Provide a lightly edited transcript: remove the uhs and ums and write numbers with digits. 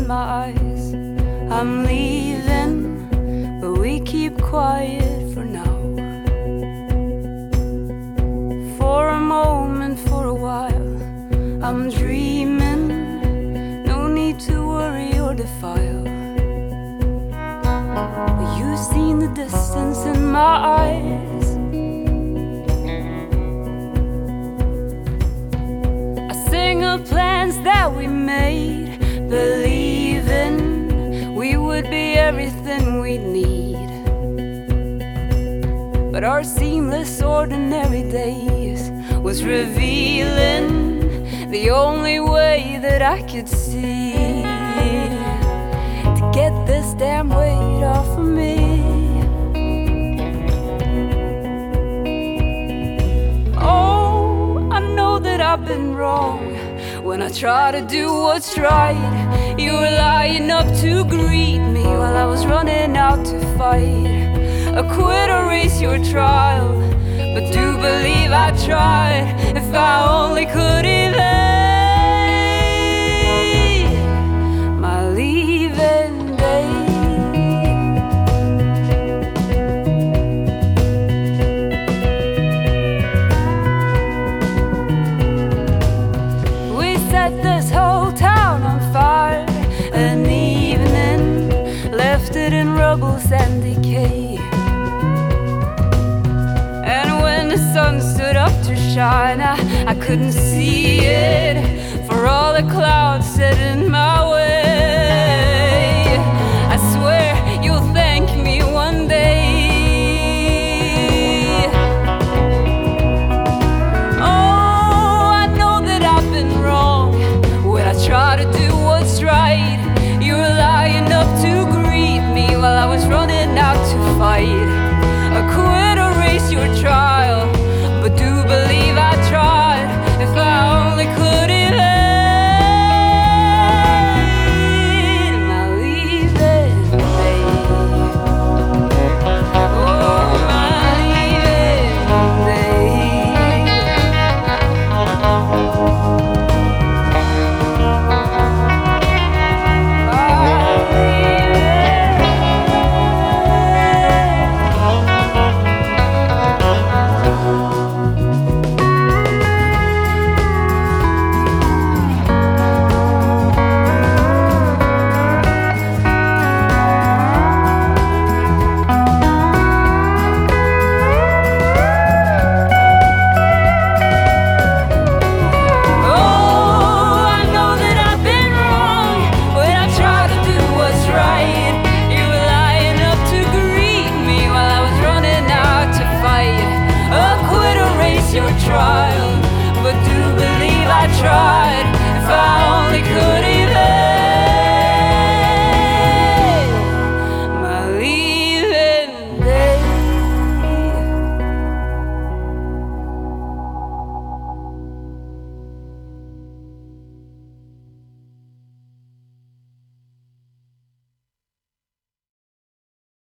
in my eyes. I'm leaving, but we keep quiet for now. For a moment, for a while, I'm dreaming. No need to worry or defile. But you've seen the distance in my eyes. I sing of plans that we made, believing we would be everything we'd need. But our seamless ordinary days was revealing the only way that I could see to get this damn weight off of me. Oh, I know that I've been wrong when I try to do what's right. You were lying up to greet me while I was running out to fight. I quit or race your trial, but do believe I tried. If I only could evade my leaving day. We set this whole town on fire an evening, left it in rubble and decay. The sun stood up to shine, I couldn't see it for all the clouds set in my